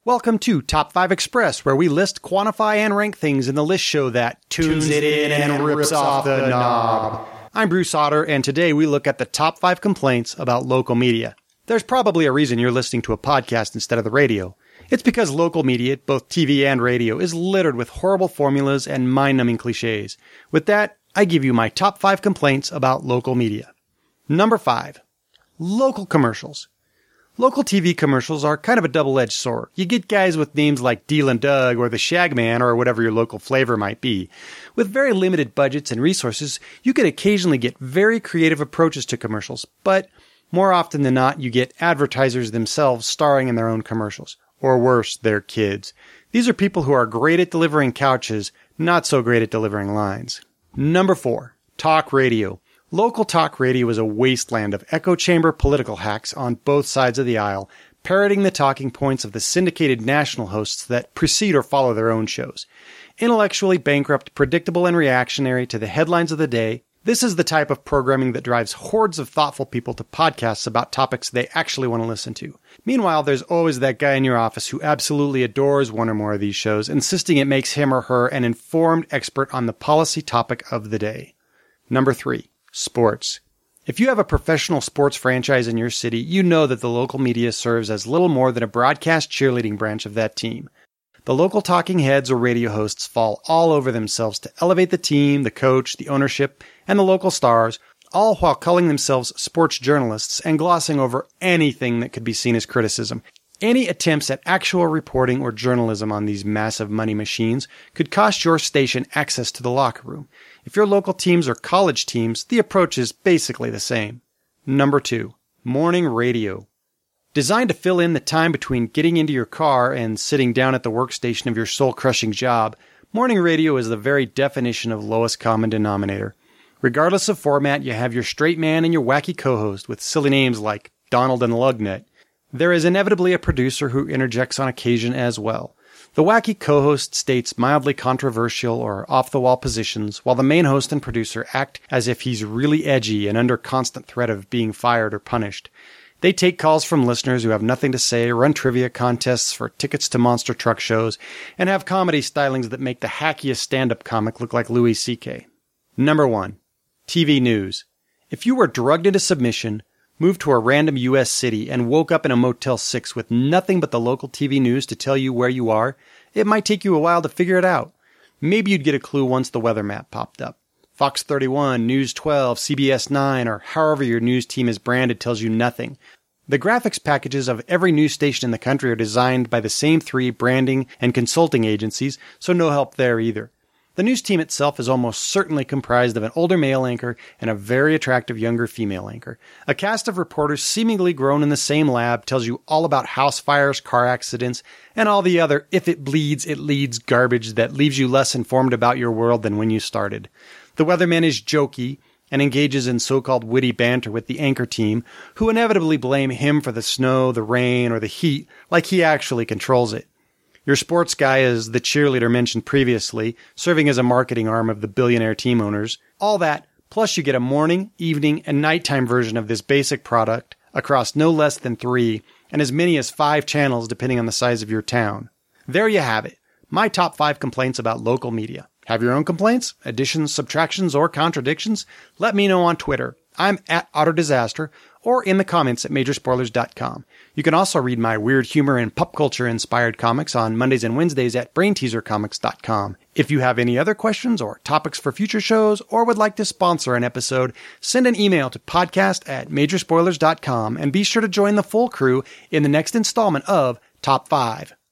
Welcome to Top 5 Express, where we list, quantify, and rank things in the list show that tunes it in and rips off the knob. I'm Bruce Otter, and today we look at the top 5 complaints about local media. There's probably a reason you're listening to a podcast instead of the radio. It's because local media, both TV and radio, is littered with horrible formulas and mind-numbing cliches. With that, I give you my top 5 complaints about local media. Number 5. Local commercials. Local TV commercials are kind of a double-edged sword. You get guys with names like Deal and Doug or the Shagman or whatever your local flavor might be. With very limited budgets and resources, you can occasionally get very creative approaches to commercials, but more often than not, you get advertisers themselves starring in their own commercials. Or worse, their kids. These are people who are great at delivering couches, not so great at delivering lines. Number 4. Talk radio. Local talk radio is a wasteland of echo chamber political hacks on both sides of the aisle, parroting the talking points of the syndicated national hosts that precede or follow their own shows. Intellectually bankrupt, predictable, and reactionary to the headlines of the day, this is the type of programming that drives hordes of thoughtful people to podcasts about topics they actually want to listen to. Meanwhile, there's always that guy in your office who absolutely adores one or more of these shows, insisting it makes him or her an informed expert on the policy topic of the day. Number 3. Sports. If you have a professional sports franchise in your city, you know that the local media serves as little more than a broadcast cheerleading branch of that team. The local talking heads or radio hosts fall all over themselves to elevate the team, the coach, the ownership, and the local stars, all while calling themselves sports journalists and glossing over anything that could be seen as criticism. Any attempts at actual reporting or journalism on these massive money machines could cost your station access to the locker room. If your local teams are college teams, the approach is basically the same. Number 2. Morning radio. Designed to fill in the time between getting into your car and sitting down at the workstation of your soul-crushing job, morning radio is the very definition of lowest common denominator. Regardless of format, you have your straight man and your wacky co-host with silly names like Donald and Lugnut. There is inevitably a producer who interjects on occasion as well. The wacky co-host states mildly controversial or off-the-wall positions, while the main host and producer act as if he's really edgy and under constant threat of being fired or punished. They take calls from listeners who have nothing to say, run trivia contests for tickets to monster truck shows, and have comedy stylings that make the hackiest stand-up comic look like Louis C.K. Number 1. TV news. If you were drugged into submission, moved to a random U.S. city, and woke up in a Motel 6 with nothing but the local TV news to tell you where you are, it might take you a while to figure it out. Maybe you'd get a clue once the weather map popped up. Fox 31, News 12, CBS 9, or however your news team is branded tells you nothing. The graphics packages of every news station in the country are designed by the same 3 branding and consulting agencies, so no help there either. The news team itself is almost certainly comprised of an older male anchor and a very attractive younger female anchor. A cast of reporters seemingly grown in the same lab tells you all about house fires, car accidents, and all the other if it bleeds, it leads garbage that leaves you less informed about your world than when you started. The weatherman is jokey and engages in so-called witty banter with the anchor team, who inevitably blame him for the snow, the rain, or the heat, like he actually controls it. Your sports guy is the cheerleader mentioned previously, serving as a marketing arm of the billionaire team owners. All that, plus you get a morning, evening, and nighttime version of this basic product across no less than 3 and as many as 5 channels depending on the size of your town. There you have it. My top 5 complaints about local media. Have your own complaints, additions, subtractions, or contradictions? Let me know on Twitter. I'm at OtterDisaster or in the comments at Majorspoilers.com. You can also read my weird humor and pop culture inspired comics on Mondays and Wednesdays at BrainTeaserComics.com. If you have any other questions or topics for future shows or would like to sponsor an episode, send an email to podcast@Majorspoilers.com and be sure to join the full crew in the next installment of Top 5.